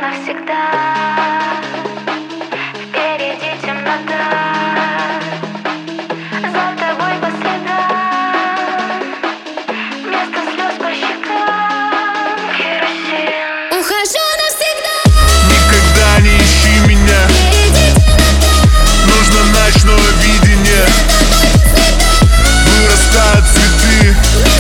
навсегда. Впереди темнота, за тобой по следам, вместо слез по щекам керосин. Ухожу навсегда. Никогда не ищи меня, нужно ночное видение. Вырастают цветы,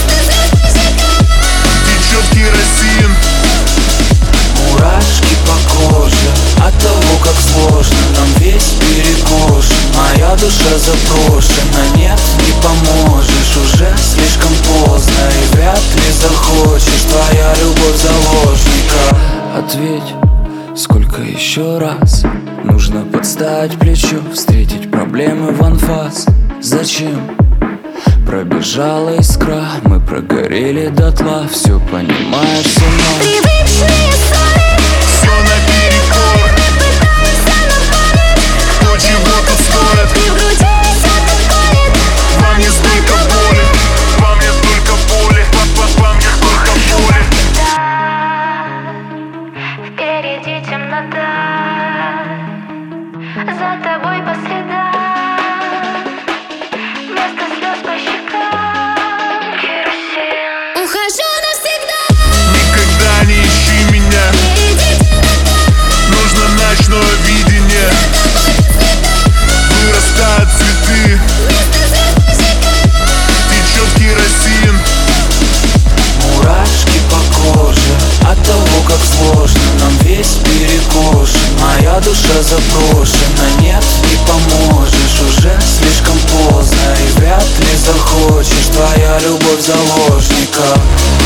течет керосин. Мурашки по коже от того, как сложно нам весь перекошен. Моя душа запрошена, нет, не поможешь. Уже слишком поздно и вряд ли захочешь. Твоя любовь заложника. Ответь, сколько еще раз нужно подставить плечо, встретить проблемы в анфас? Зачем? Пробежала искра, мы прогорели дотла. Все понимаешь, все равно. Привычные ссоры, Все наперекор, кто чего-то стоит. и в груди сердце колет. Во мне столько боли, во мне столько боли, во мне столько боли. Впереди темнота, за тобой по следам, вместо слез по щекам керосин. Ухожу навсегда. Никогда не ищи меня, нужно ночное видение. Вырастают цветы, течет керосин. Мурашки по коже от того, как сложно нам весь перекошен. Моя душа запрошена, нет, не поможешь. Уже слишком поздно и вряд ли захочешь. Твоя любовь заложника.